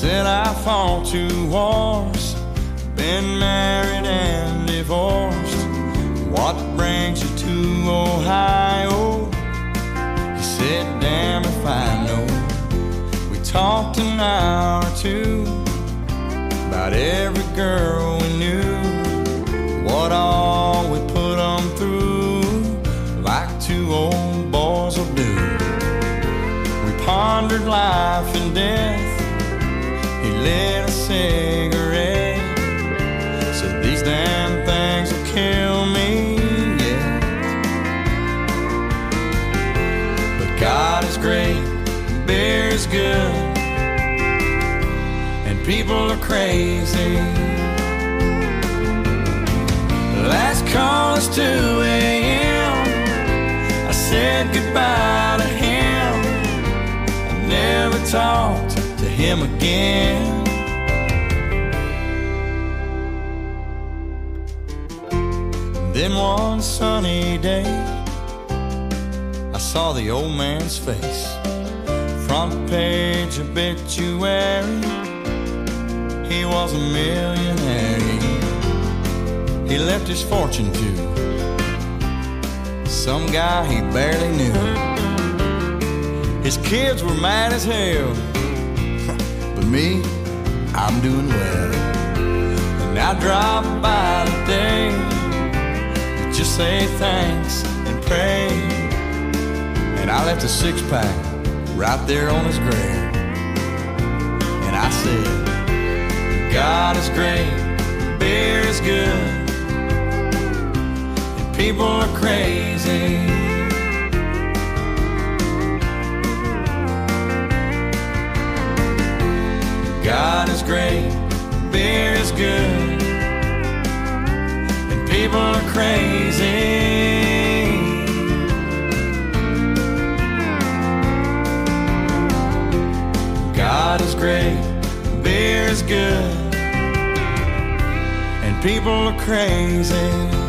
Said I fought 2 wars, been married and divorced. What brings you to Ohio? He said, damn if I know. We talked an hour or 2 about every girl we knew, what all we put them through, like 2 old boys will do. We pondered life and death. He lit a cigarette, said these damn things will kill me, yeah. But God is great, beer is good, and people are crazy. Last call is 2 a.m. I said goodbye to him. I never talked to him again. Then one sunny day, I saw the old man's face. Front page obituary, he was a millionaire. He left his fortune to some guy he barely knew. His kids were mad as hell, but me, I'm doing well. And I drop by today to just say thanks and pray. And I left a 6-pack right there on his grave. And I said, God is great, beer is good, people are crazy. God is great, beer is good, and people are crazy. God is great, beer is good, and people are crazy.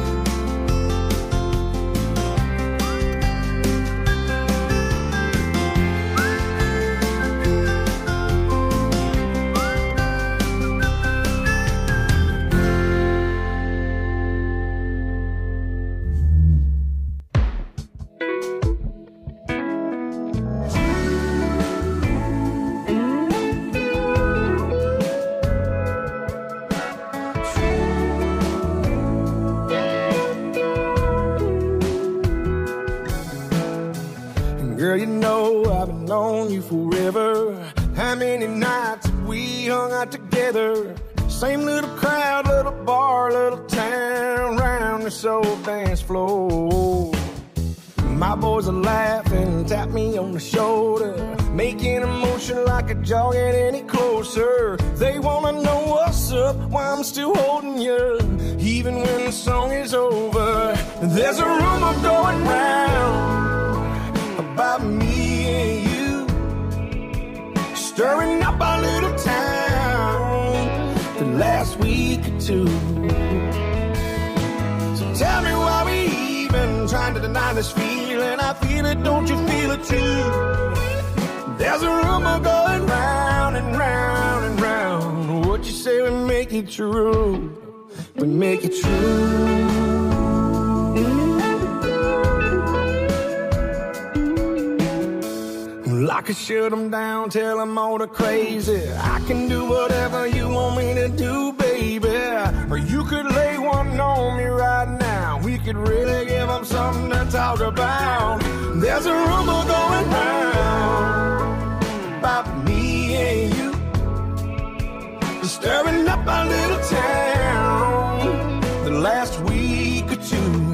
Girl, you know I've known you forever. How many nights have we hung out together? Same little crowd, little bar, little town, round this old dance floor. My boys are laughing, tap me on the shoulder, making a motion like a jaw get any closer. They wanna know what's up, why I'm still holding you, even when the song is over. There's a rumor going round about me and you, stirring up our little town the last week or 2. So tell me why we even trying to deny this feeling. I feel it, don't you feel it too? There's a rumor going round and round and round. What you say we make it true, we make it true. I could shut them down, tell them all they're crazy. I can do whatever you want me to do, baby. Or you could lay one on me right now. We could really give them something to talk about. There's a rumor going round about me and you, stirring up our little town the last week or 2.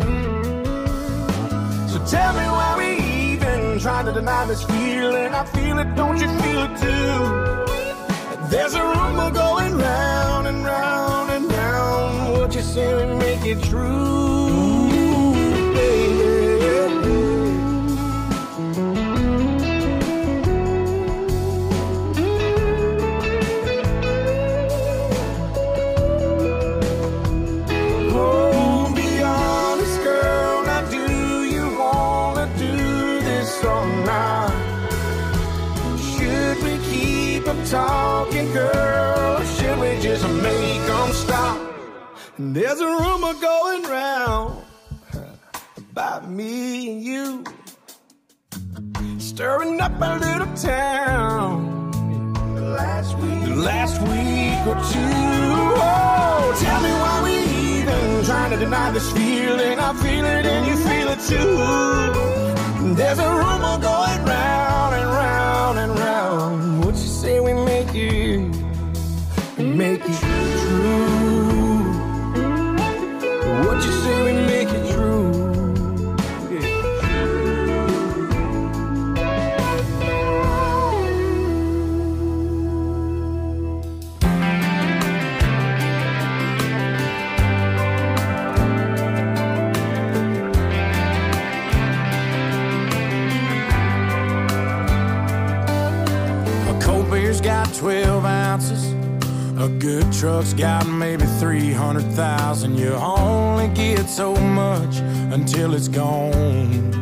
So tell me why we trying to deny this feeling. I feel it, don't you feel it too? There's a rumor going round and round and round. What you say we make it true, baby. Oh, be honest, girl, now do you wanna do this or not? Should we keep them talking, girl, or should we just make them stop? And there's a rumor going round about me and you, stirring up a little town the last week or two. Oh, tell me why we even trying to deny this feeling. I feel it and you feel it too. There's a rumor going round and round and round. What you say we make it true? What you say we make it true? Got 12 ounces. A good truck's got maybe 300,000. You only get so much until it's gone.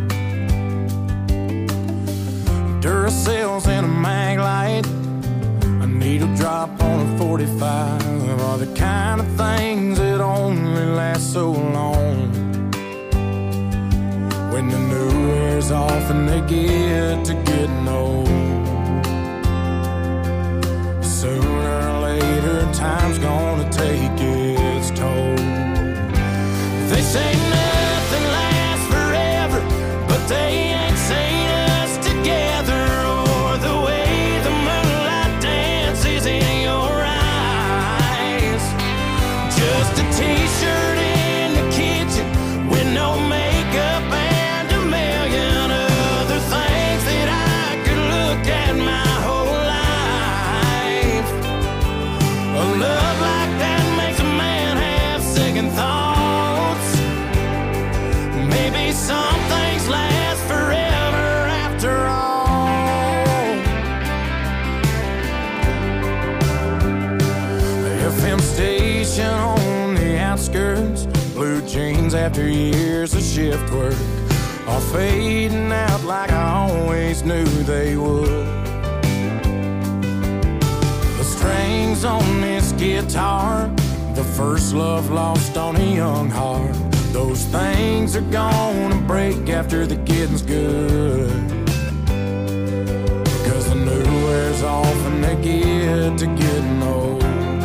Duracells and a mag light, a needle drop on a 45 are the kind of things that only last so long. When the new wears off and they get to getting old, sooner or later, time's gonna take its toll. They say nothing lasts forever, but they ain't seen us together, or the way the moonlight dances in your eyes. Just a t-shirt in the kitchen with no makeup and a million other things that I could look at my whole life. A love like that makes a man have second thoughts. Maybe some things last forever after all. The FM station on the outskirts, blue jeans after years of shift work, are fading out like I always knew they would. The strings on this guitar, the first love lost on a young heart, those things are gonna break after the getting's good. Because the new wears off and they get to getting old.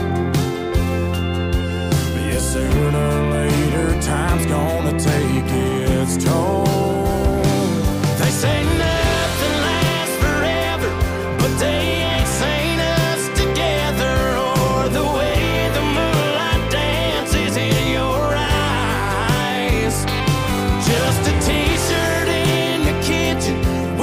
But yeah, sooner or later, time's gonna take its toll. They say nothing lasts forever, but they ain't seen us together, or the way the moonlight dances in your eyes. Just a t-shirt in the kitchen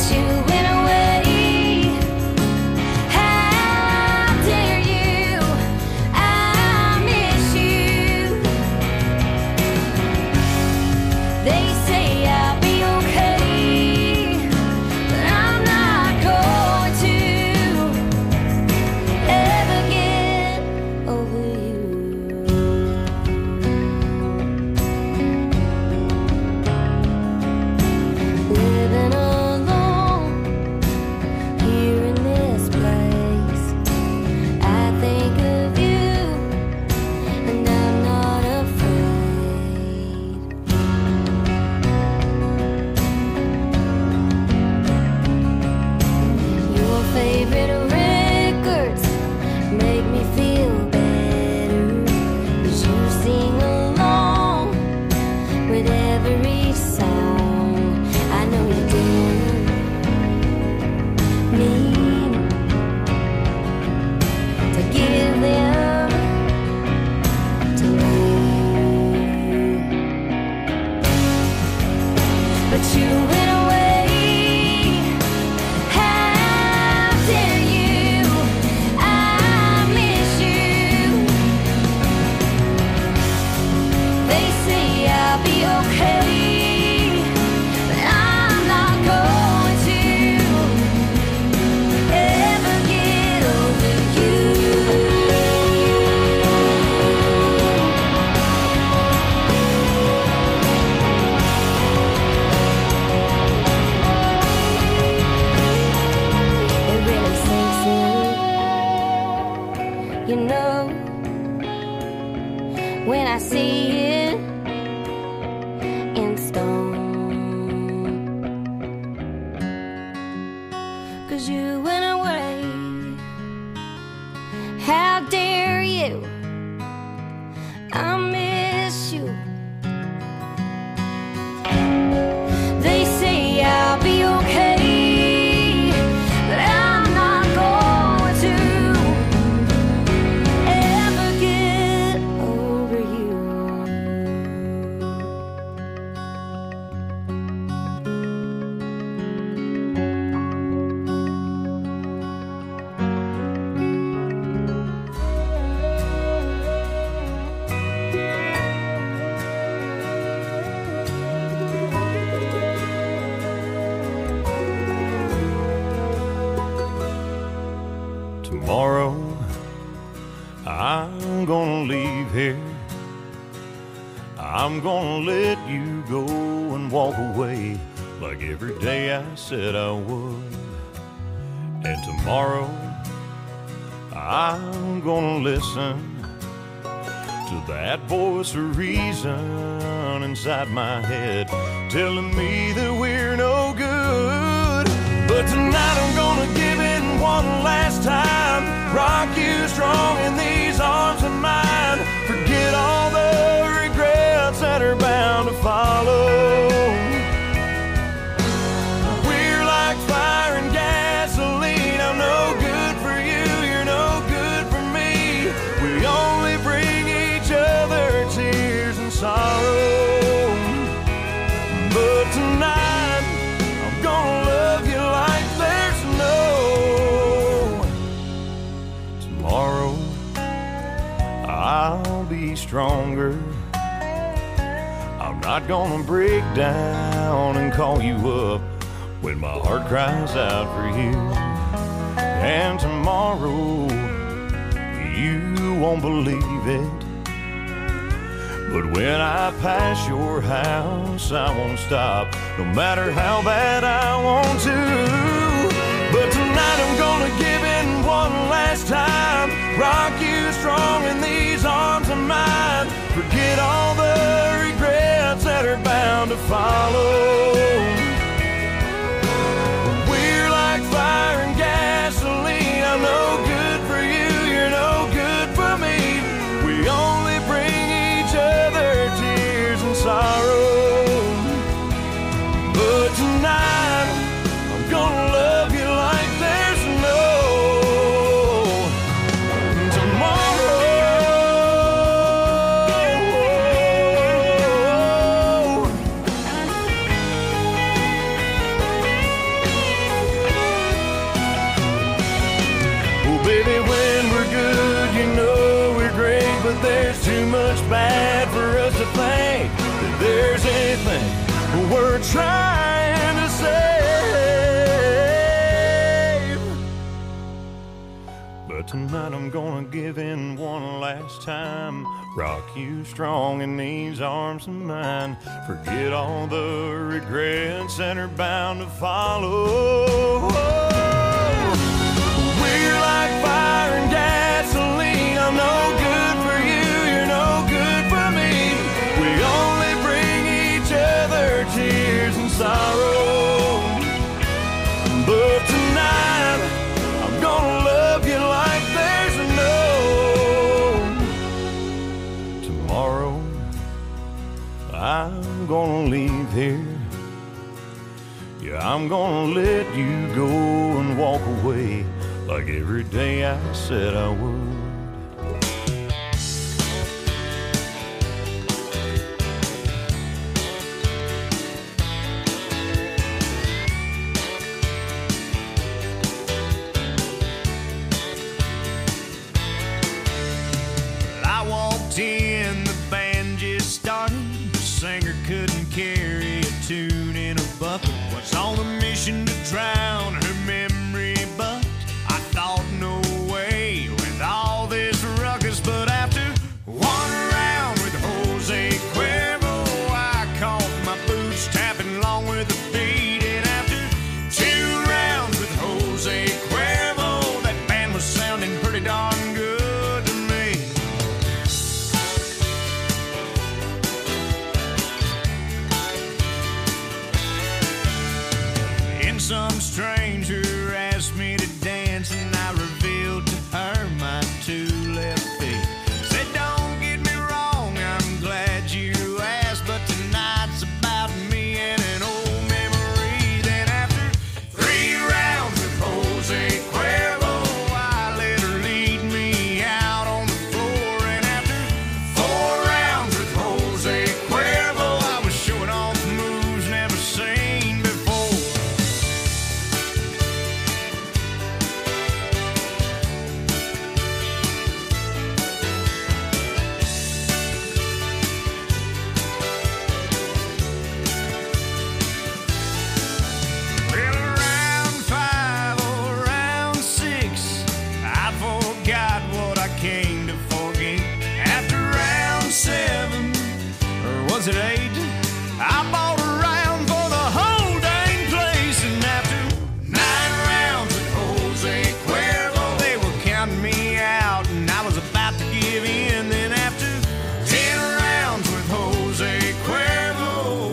Tomorrow I'm gonna leave here. I'm gonna let you go and walk away like every day I said I would. And tomorrow I'm gonna listen to that voice of reason inside my head telling me that we're no good. But tonight I'm gonna give it one last time, rock you strong in these arms of mine. Forget all the regrets that are bound to follow. We're like fire and gasoline. I'm no good for you, you're no good for me. We only bring each other tears and sorrow. But tonight I'm gonna love you like there's no tomorrow. I'll be stronger. I'm not gonna break down and call you up when my heart cries out for you. And tomorrow you won't believe it, but when I pass your house I won't stop, no matter how bad I want to. But tonight I'm gonna give in one last time, rock you strong in these arms of mine. Forget all the regrets that are bound to follow. We're like fire and gasoline. I'm no good for you, you're no good for me. We only bring each other tears and sorrow. But tonight I'm gonna love you like there's no tomorrow. but there's too much bad for us to think that there's anything we're trying to save. But tonight I'm gonna give in one last time, rock you strong in these arms of mine, forget all the regrets that are bound to follow. We're like fire and gasoline, I'm no good for you, you're no good for me. We only bring each other tears and sorrow. But tonight, I'm gonna love you like there's no tomorrow. I'm gonna leave here. Yeah, I'm gonna let you go and walk away like every day I said I would. I walked in, the band just started. The singer couldn't carry a tune in a bucket. Was on a mission to drown her memory, but I thought no way with all this ruckus. But after one round with Jose Cuervo, I caught my boots tapping along with the beat. And after 2 rounds with Jose Cuervo, that band was sounding pretty darn good to me. And some stranger asked me to dance, and I revealed to her my 2 left feet. Said, don't get me wrong, I'm glad you asked, but tonight's about me and an old memory. Then after 3 rounds with Jose Cuervo, I let her lead me out on the floor. And after 4 rounds with Jose Cuervo, I was showing off moves never seen before. Well, round 5 or round 6, I forgot what I came to forget. After round 7, or was it 8, I bought a round for the whole dang place. And after 9 rounds with Jose Cuervo, they were counting me out, and I was about to give in. Then after 10 rounds with Jose Cuervo,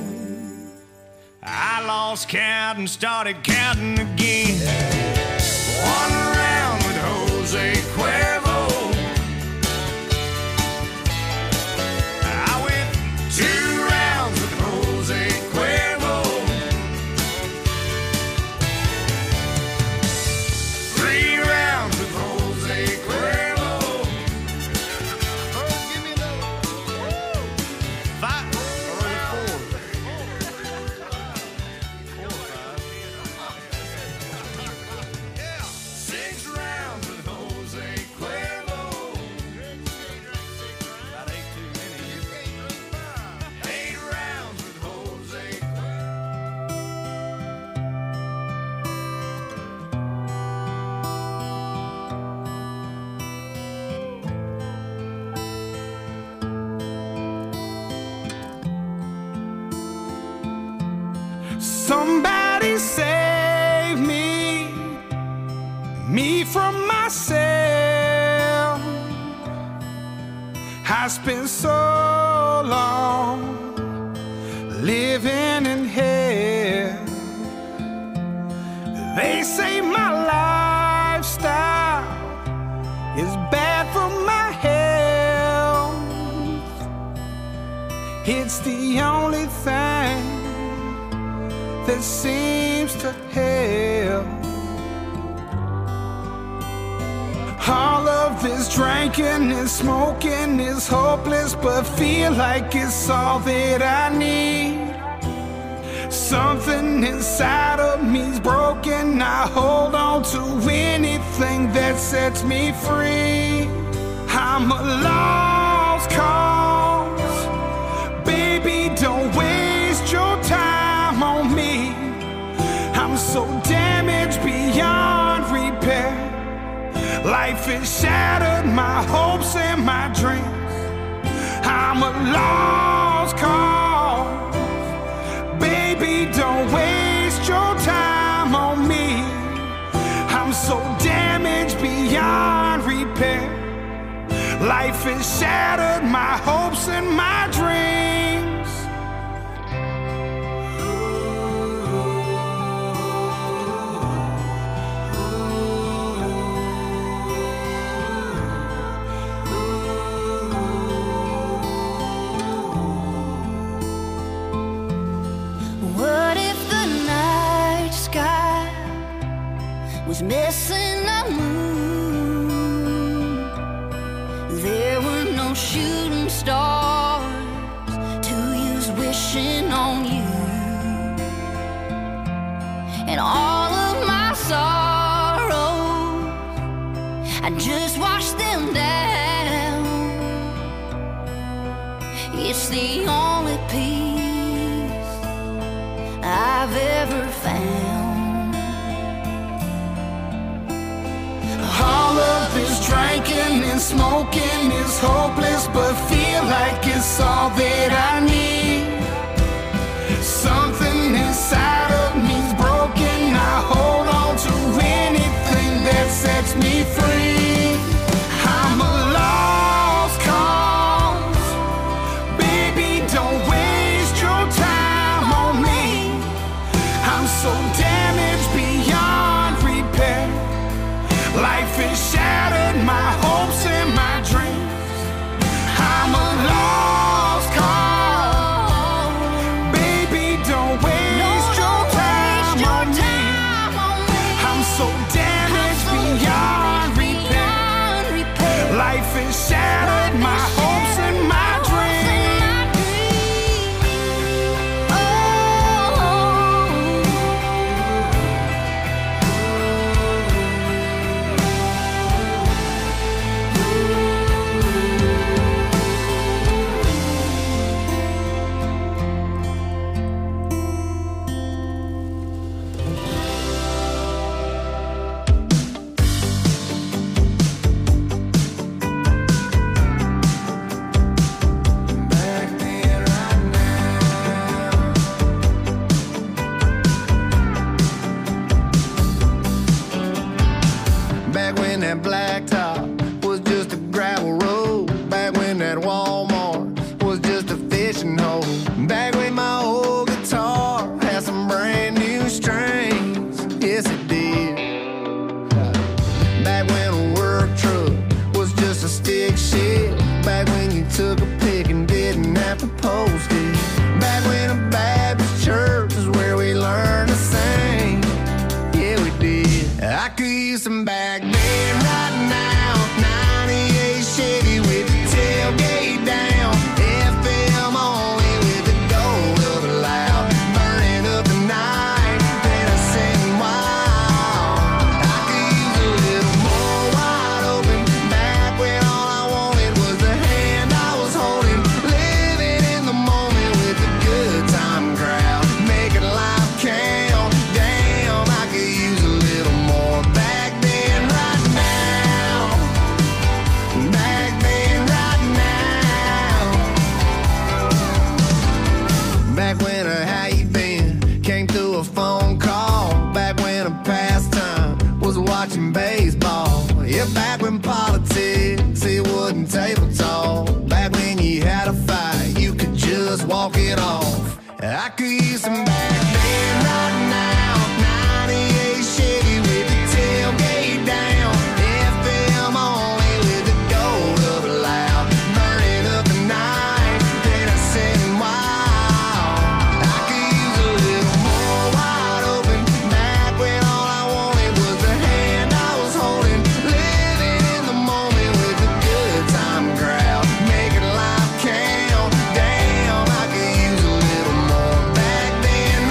I lost count and started counting again. 1 round with Jose Cuervo, I went 2 rounds with Jose Cuervo, 3 rounds with Jose Cuervo. Oh, give me another. 5 or 4. 4 or 5. Yeah. 6 rounds with Jose Cuervo. About 8 too many. 8 rounds with Jose Cuervo. Somebody save me from myself. I spent so long living in hell. They say my lifestyle is bad for my health. It's the only thing that seems to help. All of this drinking and smoking is hopeless, but feel like it's all that I need. Something inside of me's broken. I hold on to anything that sets me free. I'm alone. calls. Baby, don't waste your time on me. I'm so damaged beyond repair. Life has shattered my hopes and my dreams. I'm a lost cause. Baby, don't waste your time on me. I'm so damaged beyond repair. Life has shattered my hopes and my dreams. What if the night sky was missing a moon? There were no shooting stars to use wishing on you. And all of my sorrows, I just washed them down. It's the only peace I've ever found. All of this drinking and smoking is hopeless, but feel like it's all that I need. Something inside of me's broken. I hold on to anything that sets me free. I'm a lost cause. Baby, don't waste your time on me. I'm so damaged beyond repair. Life has shattered my hopes and my dreams. I'm a lost cause. Baby, don't waste your time on me. I'm so damaged beyond repair. Life has shattered my hopes and my dreams. Back when that blacktop was just a gravel road. Back when that Walmart was just a fishing hole. Back when my old guitar had some brand new strings. Yes, it did. Back when a work truck was just a stick shift. Back when you took a pic and didn't have to post it. Back when a Baptist church is where we learned to sing. Yeah, we did. I could use some back then right now. 98 Chevy with the tailgate down. FM only with the gold of a loud. Burning up the night, then I sitting wild. I could use a little more wide open. Back when all I wanted was the hand I was holding. Living in the moment with the good time crowd. Making life count. Damn, I could use a little more back then, right now. Back then, right now. Back when a how you been came through a phone call. Back when a pastime was watching baseball. Yeah, back when politics, it wasn't table talk. Back when you had a fight, you could just walk it off. I could use some back then, right now. 98 Chevy with the tailgate down. FM only with the gold of a loud. Burning up the night, then I sitting wild. I could use a little more wide open. Back when all I wanted was the hand I was holding. Living in the moment with the good time crowd. Making life count. Damn, I could use a little more back then,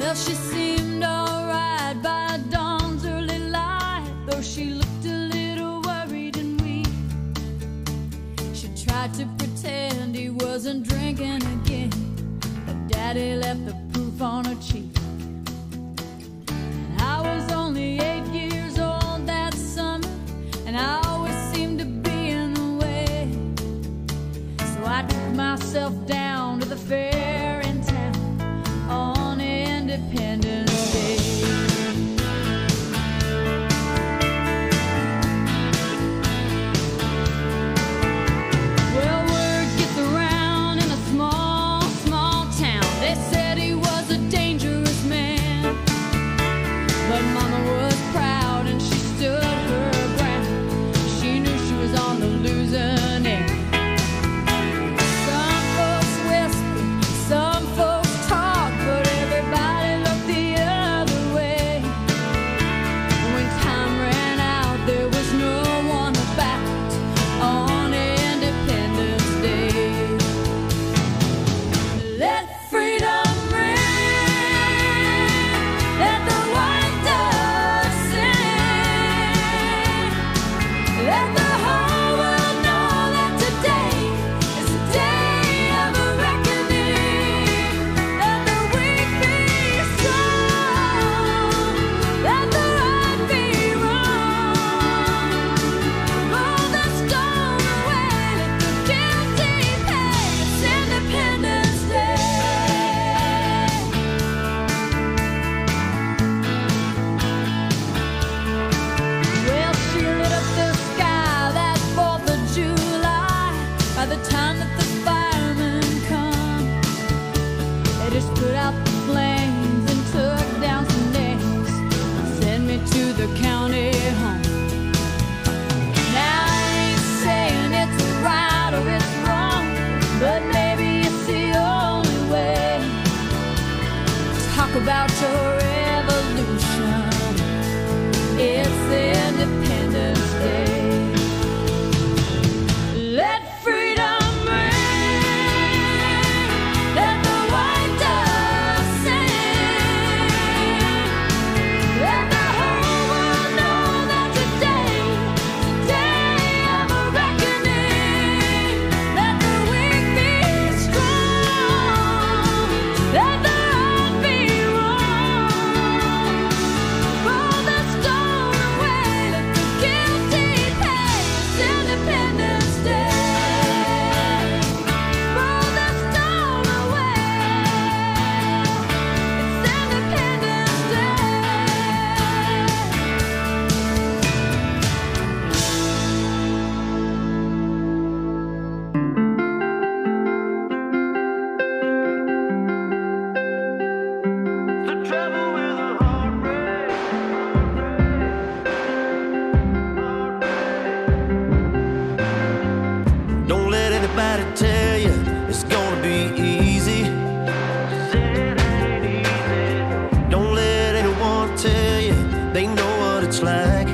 Well, she seemed alright by dawn's early light, though she looked a little worried and weak. She tried to pretend he wasn't drinking again, but Daddy left the proof on her cheek. And I was only 8 years old that summer, and I always seemed to be in the way. So I took myself down to the fair in town on Independence Day. Well, word gets around in a small, small town. They said he was a dangerous man, but Mama was proud and she stood her ground. She knew she was on the losing end. Some folks whispered, some folks talked, but everybody looked the other way. When time ran out, there was no one about on Independence Day. Let freedom ring, let the white dove sing, let the whole world know that today is a day of a reckoning. Let the weak be strong, let the right be wrong. Roll the stone away, let the guilty pay. It's Independence Day. Well, she lit up the sky that 4th of July. By the time that the firemen come, they just put out the flames and took down some names and sent me to the county home. Now I ain't saying it's right or it's wrong, but maybe it's the only way. Talk about your revolution. It's Independence Day. Let freedom ring, let the white dove sing, let the whole world know that today is a day of a reckoning. Let the weak be strong, let the right be wrong. Roll the stone away, let the guilty pay. It's Independence Day. Roll the stone away. It's Independence Day. The trouble with a heartbreak. Don't let anybody tell you it's gonna be easy. Don't let anyone tell you they know what it's like.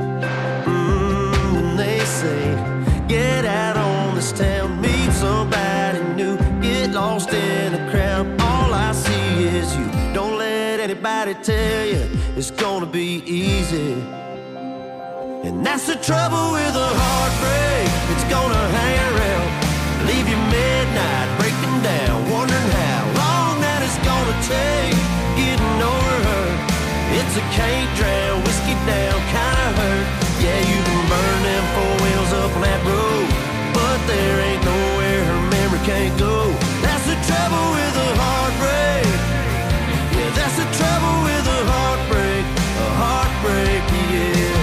When they say, get out on this town, meet somebody new, get lost in the crowd. All I see is you. Don't let anybody tell you it's gonna be easy. And that's the trouble with a heartbreak. It's gonna hang around, leave you midnight, breaking down, wondering how long that it's gonna take getting over her. It's a can't drown, whiskey down kind of hurt. Yeah, you can burn them 4 wheels up on that road, but there ain't nowhere her memory can't go. That's the trouble with a heartbreak. Yeah, that's the trouble with a heartbreak. A heartbreak, yeah.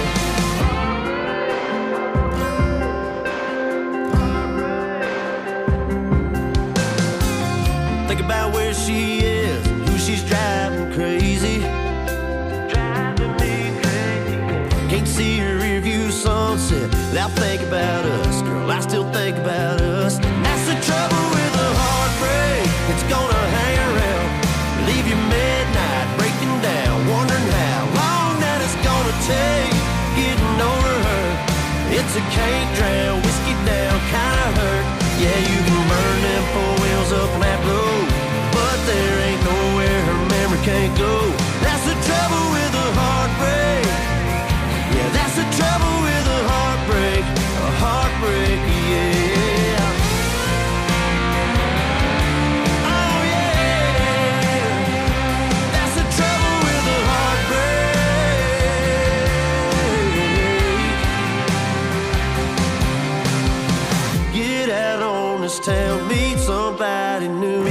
Think about where she is, who she's driving crazy. Driving me crazy. Can't see her rearview sunset without thinking about us. Girl, I still think about us. That's the trouble with a heartbreak. It's gonna hang around, leave you midnight, breaking down, wondering how long that it's gonna take getting over her. It's a can't drown, whiskey down kind of hurt. Yeah, you can burn them 4 wheels up on that road, but there ain't nowhere her memory can't can't go. That's the trouble with a heartbreak. Yeah, that's the trouble with a heartbreak. A heartbreak, yeah. Oh yeah, that's the trouble with a heartbreak. Get out on this town, meet somebody new.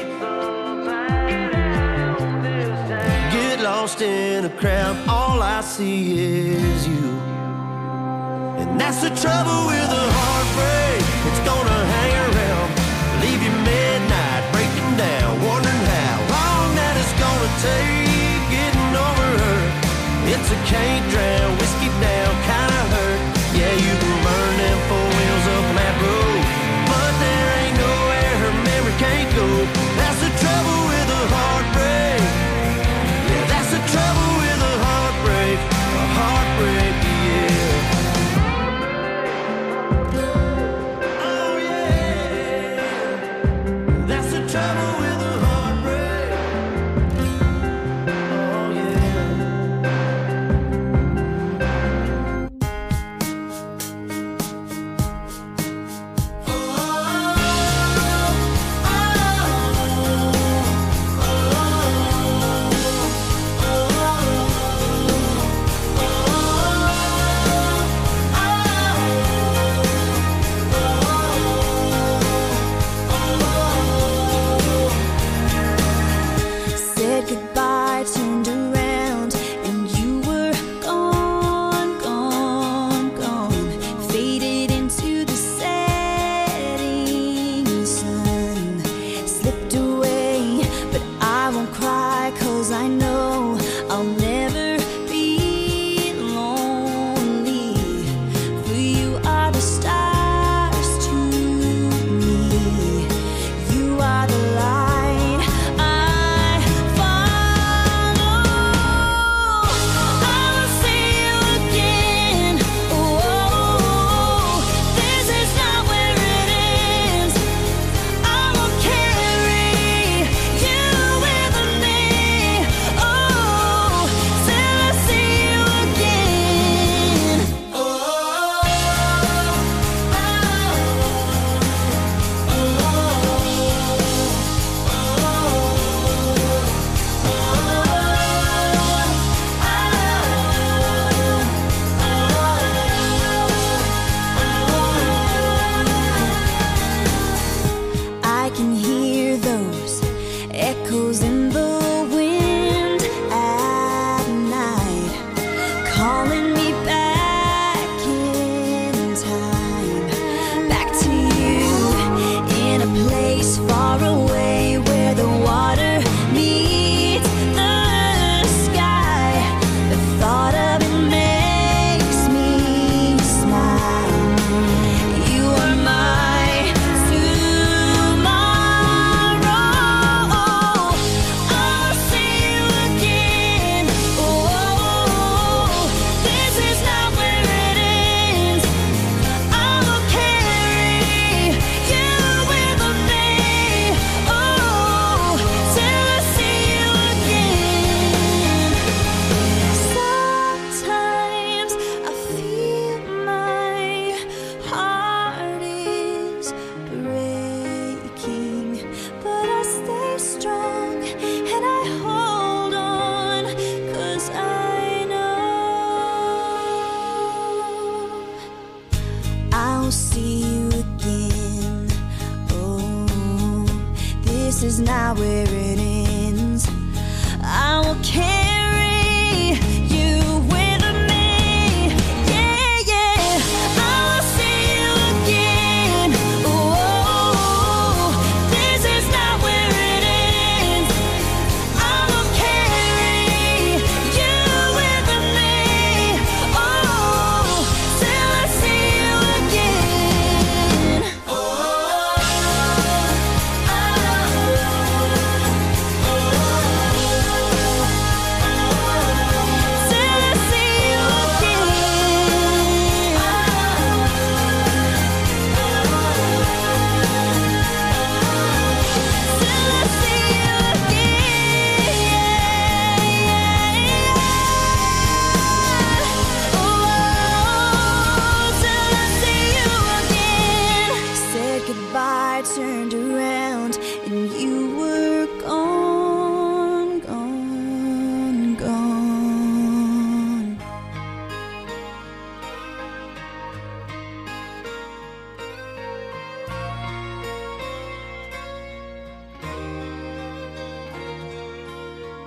Get lost in a crowd, all I see is you. And that's the trouble with a heartbreak. It's gonna hang around, leave you midnight, breaking down, wondering how long that it's gonna take getting over her. It's a can't drown, whiskey down kind of hurt. Yeah, you can burn them four wheels up on that road, but there ain't nowhere her memory can't go. That's the trouble with a heartbreak. Yeah, that's the trouble with a heartbreak. A heartbreak, yeah. Oh yeah, that's the trouble with a heartbreak. Oh yeah. Said goodbye, turned around, and you were gone, gone, gone. Faded into the setting sun. Slipped away, but I won't cry, 'cause I know I'll never be lonely. For you are the stars to me. You are the light I follow. I will see you again. Oh, this is not where it ends. I will carry you with me. Oh, till I see you again. I can hear those echoes in the wind at night, calling me back in time, back to you, in a place far away where the water meets the sky. The thought of it makes me smile. You are my tomorrow. I'll see you again. Oh, this is not where it ends. I will carry you with me. Oh, till I see you again. Sometimes I feel my heart is breaking, but I stay strong and I hold on, 'cause I know I'll see you again. Oh, this is not where it ends. I will carry you with me. Yeah, yeah. I will see you again. Oh, this is not where it ends. I will carry you with me. Oh, till I see you again.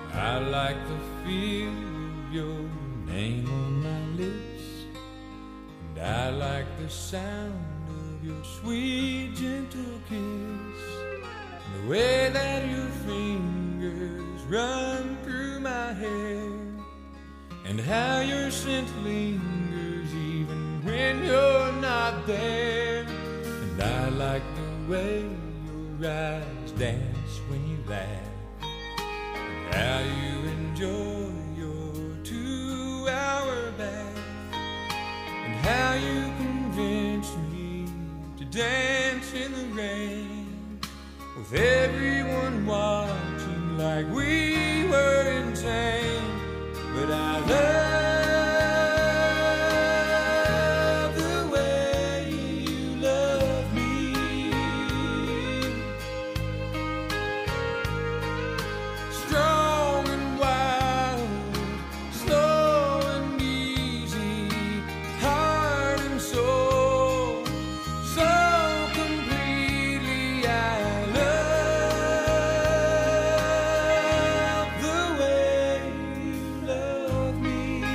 I like the feel of your name on my lips, and I like the sound of your sweet, gentle kiss, and the way that your fingers run through my hair, and how your scent lingers even when you're not there. And I like the way your eyes dance when you laugh, and how you enjoy your 2-hour bath, and how you convinced me to dance in the rain, with everyone watching like we were insane. But I love the way you love me, strong and wild, slow and easy, heart and soul, so completely. I love the way you love me.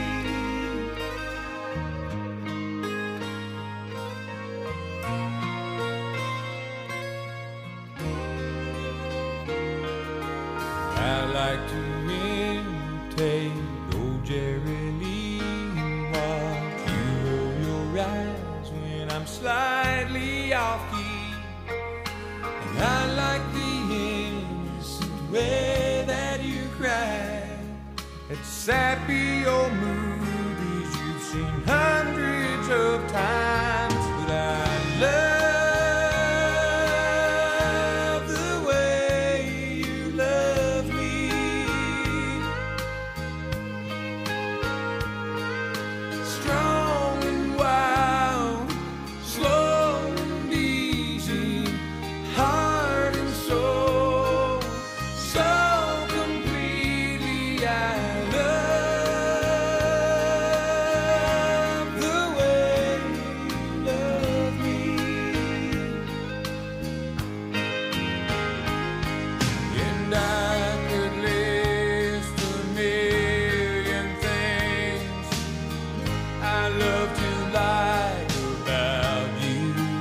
I like to imitate old Jerry Lee and watch you roll your eyes when I'm slightly off key. And I like the innocent way that you cry at sappy old movies you've seen hundreds of times. But I love the way you love me, strong and wild, slow and easy, heart and soul, so completely. I love the way you love me. And I could list a million things I love to like about you,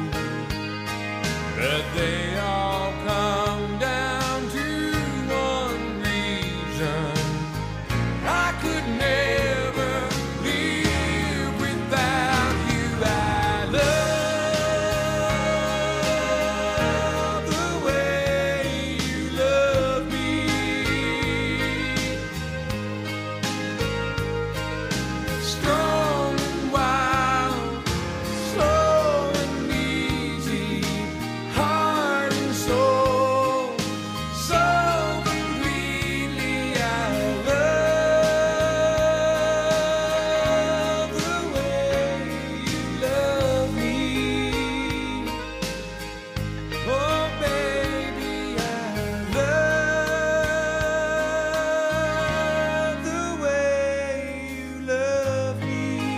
but they all come down to one reason: I could never live without you. I love the way you love me, strong and wild, slow and easy, heart and soul, so completely. I love the way you love me. Oh baby, I love the way you love me.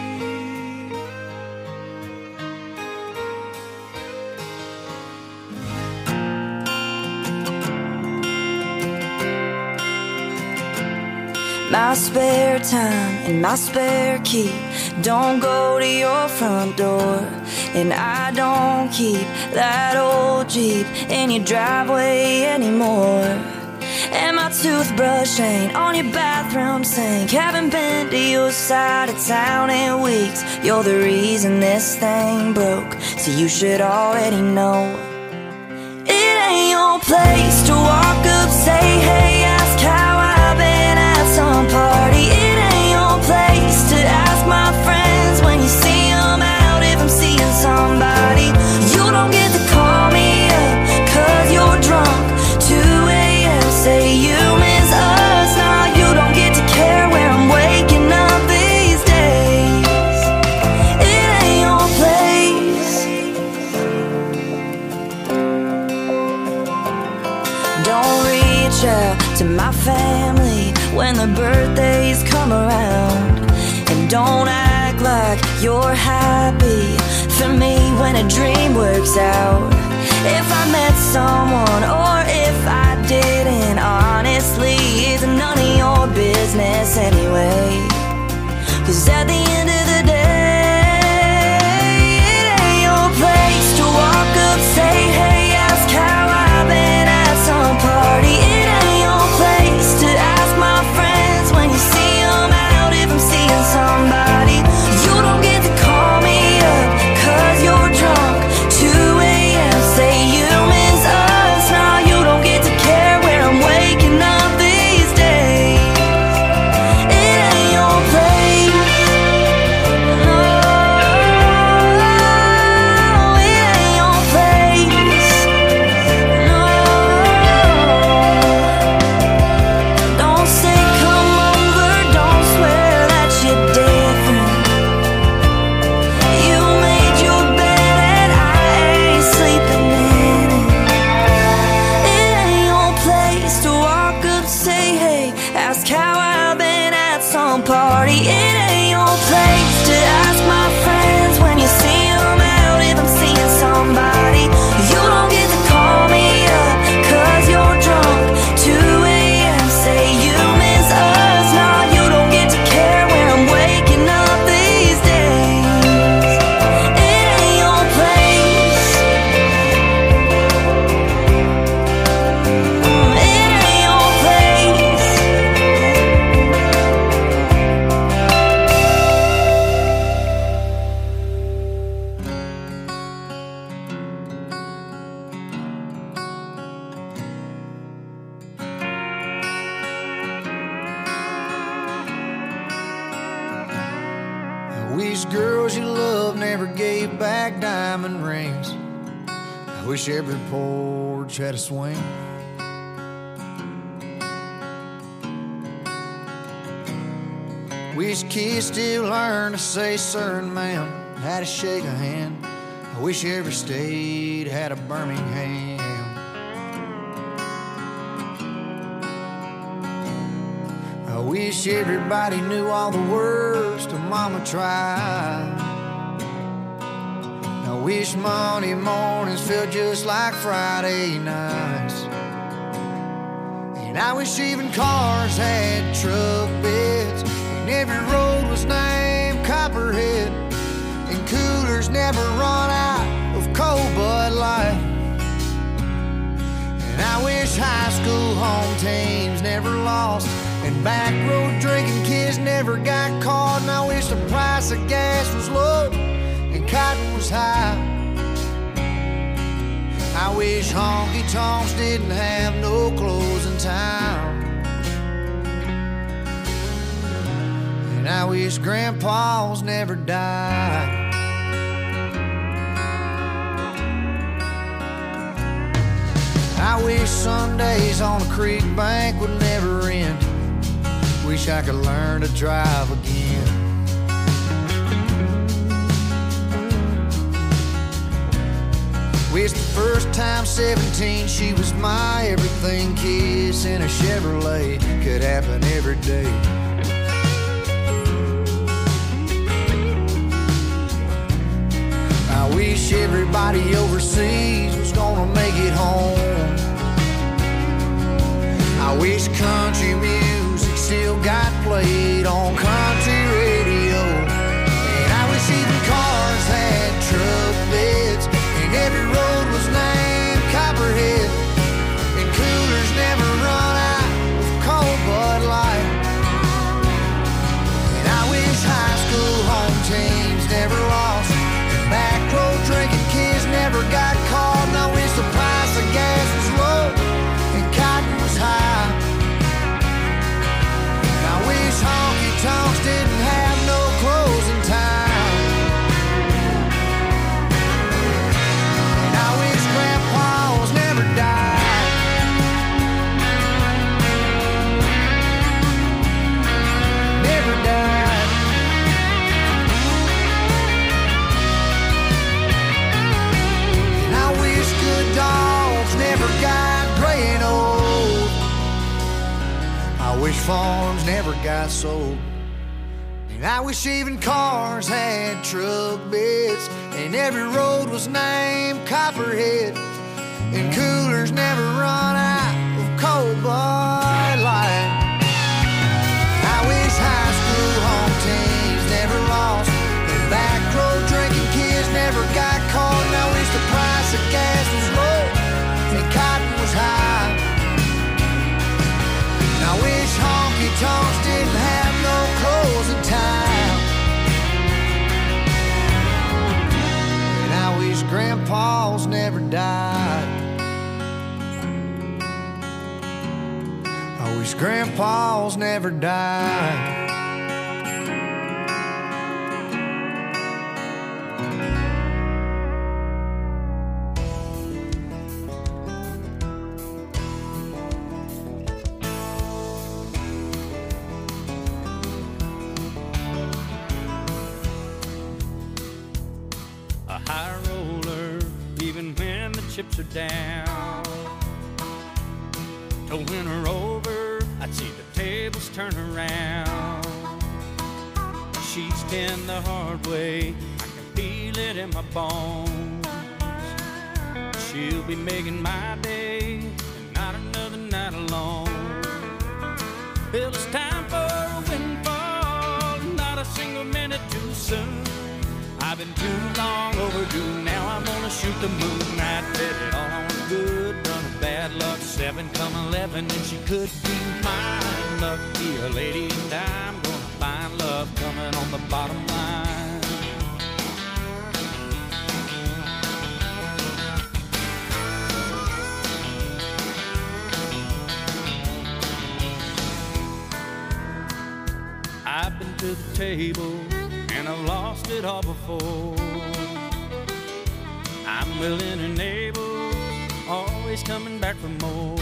My spare time and my spare key don't go to your front door, and I don't keep that old Jeep in your driveway anymore. And my toothbrush ain't on your bathroom sink. Haven't been to your side of town in weeks. You're the reason this thing broke, so you should already know. It ain't your place to walk up, say hey, ask how I've been at some party. It ain't your place to ask my friends when you see them out if I'm seeing somebody. You don't get to call me up 'cause you're drunk. 2 a.m. say you miss us. Nah, you don't get to care where I'm waking up these days. It ain't your place. Don't reach out to my family when the birthdays come around, and don't act like you're happy for me when a dream works out. If I met someone or if I didn't, honestly, it's none of your business anyway. 'Cause at the end of the day, it ain't your place to walk up, say, hey, ask how I've been at some party. It ain't your place to ask my friends when you see them out if I'm seeing somebody. You don't get to call me up 'cause you're drunk, 2 a.m. Say you miss us, now you don't get to care where I'm waking up these days. It ain't your place. No, it ain't your place. No, don't say come over, don't swear that you're different. You made your bed and I ain't sleeping in it. It ain't your place to walk up, say hey, ask how I've been at some party. It ain't your place to ask my friends when you see them out if I'm seeing somebody. You don't get to call me up 'cause you're drunk, 2 a.m. Say you miss us, now you don't get to care where I'm waking up these days. It ain't your place. It ain't your place. I wish girls you love never gave back diamond rings. I wish every porch had a swing. Wish kids still learn to say sir and ma'am, how to shake a hand. I wish every state had a Birmingham. I wish everybody knew all the words to Mama Tried. I wish Monday mornings felt just like Friday nights. And I wish even cars had truck beds, and every road was named Copperhead, and coolers never run out of cold Bud Light. And I wish high school home teams never lost, and back road drinking kids never got caught. And I wish the price of gas was low and cotton was high. I wish honky tonks didn't have no closing time. And I wish grandpas never died. I wish Sundays on a creek bank would never end. Wish I could learn to drive again. Wish the first time 17 she was my everything kiss in a Chevrolet could happen every day. I wish everybody overseas was gonna make it home. I wish country music still got played on country radio. And I wish even cars had truck beds, and every road was named Copperhead, and coolers never run out of cold Bud Light. And I wish high school home teams never lost, and back road drinking kids never got caught. And I wish the price of gas was low and cotton was high. And I wish honky tonks didn't have no closing time. And I wish grandpas never died. Never died. And I wish good dogs never got gray and old. I wish farms never got sold. And I wish even cars had truck beds, and every road was named Copperhead, and coolers never run out of cold Bud Light. grandpas never died. A high roller, even when the chips are down. To win her over, I'd see the tables turn around. She's tend the hard way, I can feel it in my bones. She'll be making my day, and not another night alone. Well, it's time for a windfall, not a single minute too soon. I've been too long overdue, now I'm gonna shoot the moon. I bet it all on a good run of bad luck, 7 come 11, and she could be mine. Lucky a lady, and I'm gonna find love coming on the bottom line. I've been to the table, and I've lost it all before. I'm willing and able, always coming back for more.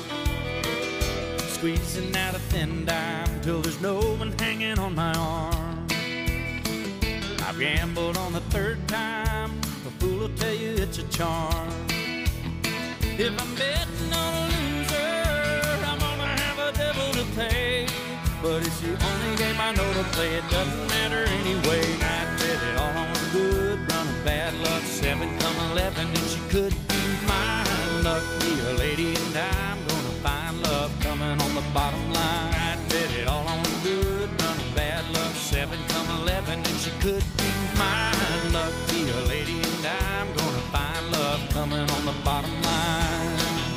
Squeezing out a thin dime till there's no one hanging on my arm. I've gambled on the 3rd time, a fool will tell you it's a charm. If I'm betting on a loser, I'm gonna have a devil to pay. But it's the only game I know to play, it doesn't matter anyway. I bet it all on a good run of bad luck, 7 come 11, and she could be mine. Lucky a lady, and I'm gonna find love coming on the bottom line. I bet it all on a good run of bad luck, 7 come 11, and she could be mine. Lucky a lady, and I'm gonna find love coming on the bottom line.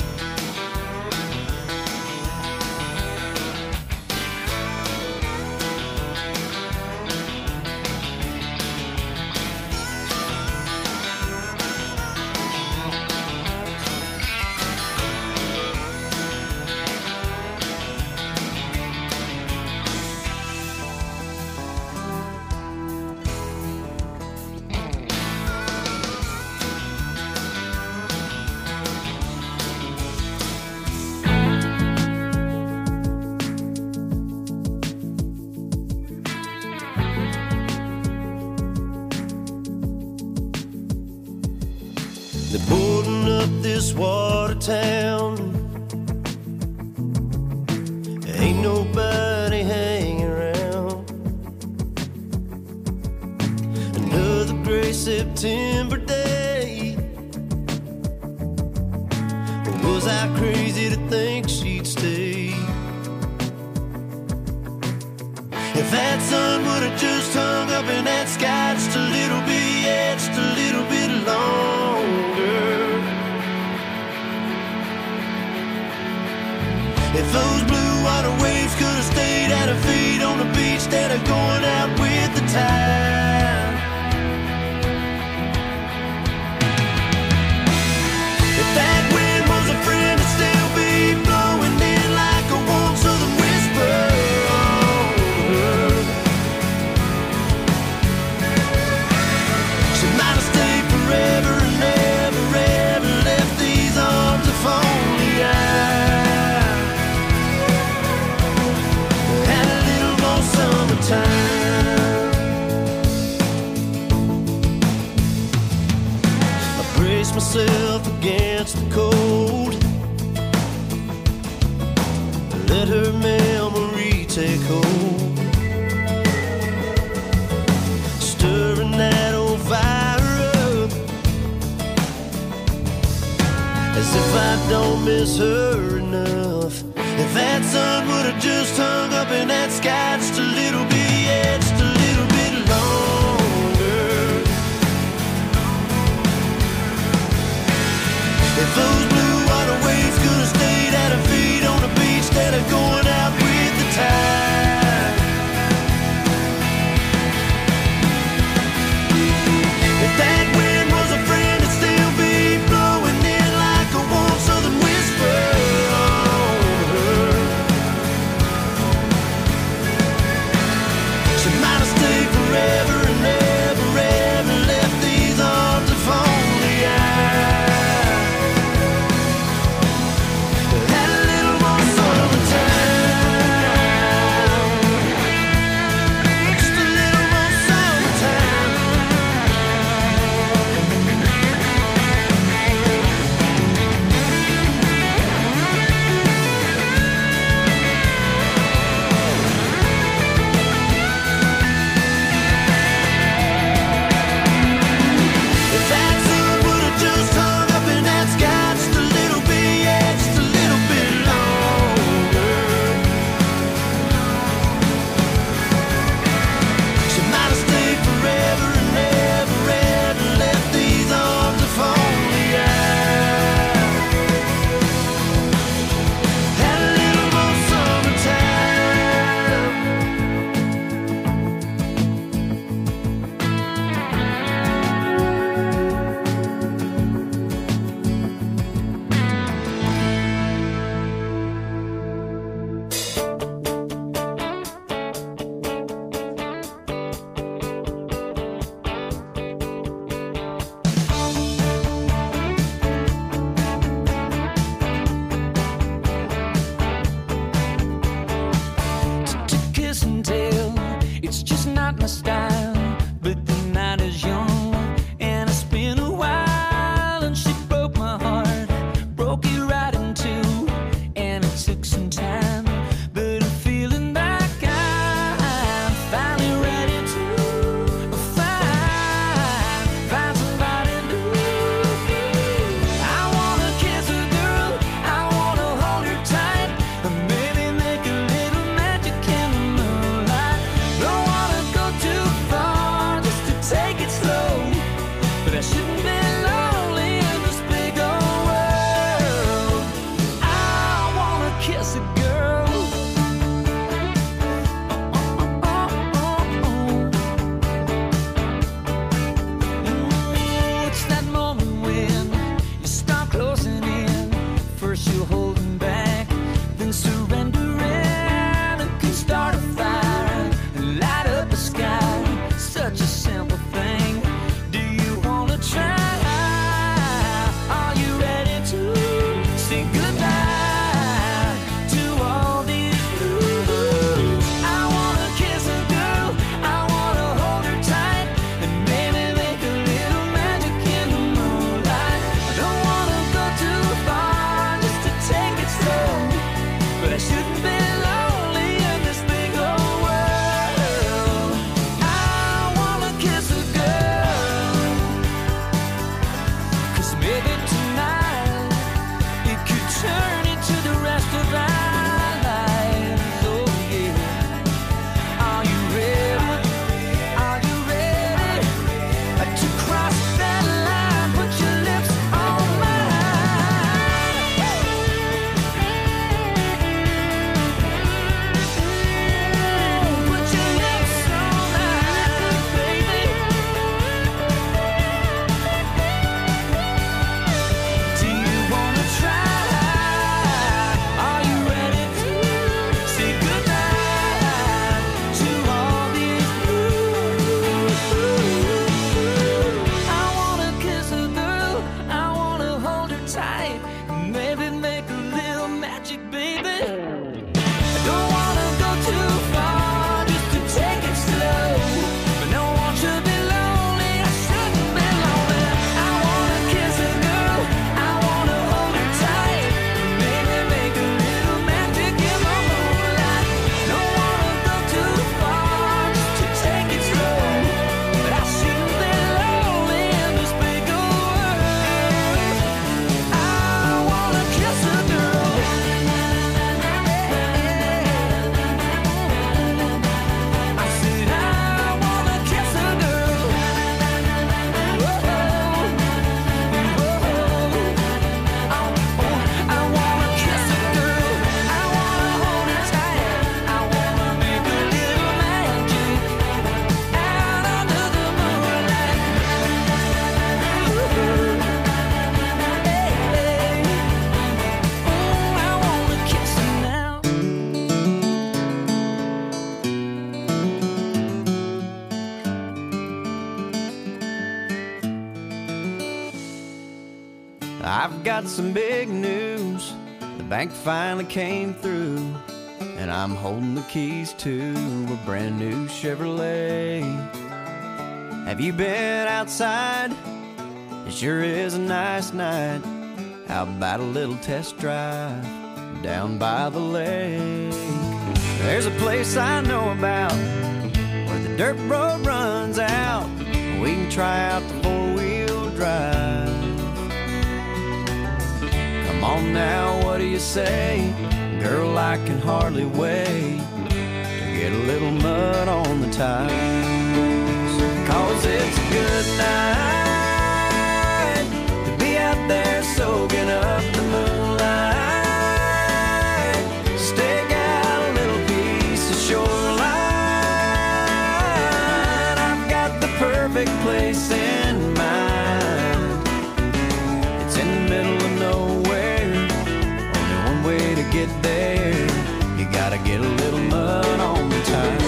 They're boarding up this water town. Ain't nobody hanging around. Another gray September day. Or was I crazy to think she'd stay? If that sun would have just hung up in that sky just a little bit, yeah, just a little bit longer. If those blue water waves could have stayed at her feet on the beach instead of going out with the tide. If that wind was a friend, it'd still be blowing in like a warm southern whisper. She might have stayed forever and never, ever left these arms if only I had a little more summertime. I brace myself against the cold, let her memory take hold, stirring that old fire up, as if I don't miss her enough. If that sun would have just hung up in that sky just a little bit, yeah, just a little bit longer. If those blue water waves could have stayed at her feet on the beach instead of going out with the tide. If that wind was a friend, it'd still be blowing in like a warm southern whisper on her. my style, but the night is young and it's been a while. And she broke my heart, broke it right in two, and it took some time, but I'm feeling like I'm finally ready to find somebody new. I wanna kiss a girl, I wanna hold her tight, and maybe make a little magic in the moonlight. Don't wanna go too far, just to take it slow, but I shouldn't be lonely in this big old world. I wanna kiss a girl. It's that moment when you start closing in. First you're holding back, then surrendering. It can start a fire and light up the sky. Such a simple thing. Do you wanna try? Are you ready to say goodbye to all these blues? I wanna kiss a girl, I wanna hold her tight, and maybe make a little magic in the moonlight. I don't wanna go too far, just to take it slow, but I shouldn't be lonely in this big old world. I wanna kiss a girl, 'cause maybe tonight it could turn into the rest of our lives. Oh yeah. Are you ready? Are you ready to cross that line? Put your lips on mine. Put your lips on mine, baby. Do you wanna try? Are you ready to say goodbye to all these blues? I wanna kiss a girl, I wanna hold her tight, maybe make a little magic, baby. I don't wanna go too far, just to take it slow, but no one should be lonely, I shouldn't be lonely. I wanna kiss a girl, I wanna hold her tight, maybe make a little magic in the moonlight. Don't wanna go too far, just to take it slow, but I shouldn't be lonely in this big old world. I wanna kiss a girl. I said I wanna kiss a girl. I wanna kiss a girl. I wanna hold her tight. I wanna make a little magic out under the moonlight. I wanna kiss her now. I've got some big news. The bank finally came through, and I'm holding the keys to a brand new Chevrolet. Have you been outside? It sure is a nice night. How about a little test drive down by the lake? There's a place I know about where the dirt road runs out. We can try out the four-wheel drive. Come on now, what do you say? Girl, I can hardly wait to get a little mud on the tires. 'Cause it's a good night to be out there soaking up the moonlight. Stake out a little piece of shoreline. I've got the perfect place in mind. It's in the middle of nowhere, only one way to get there. You gotta get a little mud on the tires.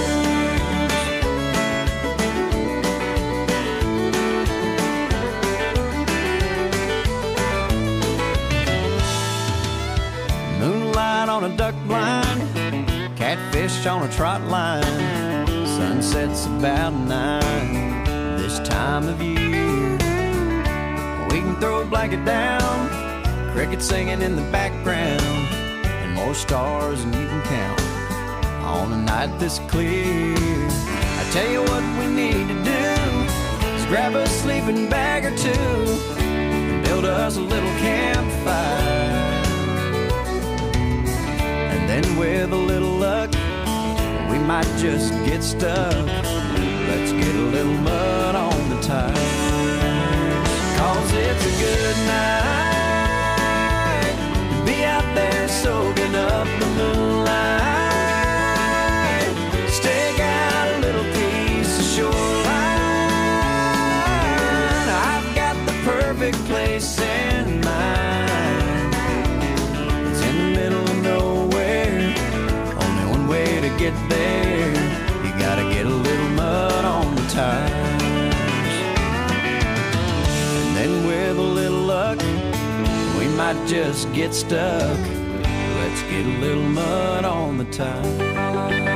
Moonlight on a duck blind, catfish on a trot line. Sunset's about 9 this time of year. We can throw a blanket down, crickets singing in the background, and more stars than you can count on a night this clear. I tell you what we need to do is grab a sleeping bag or two and build us a little campfire. And then with a little luck, we might just get stuck. Let's get a little mud on the tires, 'cause it's a good night to be out there soaking up the moonlight. Stake out a little piece of shoreline. I've got the perfect place in mind. It's in the middle of nowhere, only one way to get there. You gotta get a little mud on the tires. And then with a little luck, we might just get stuck. Let's get a little mud on the tires.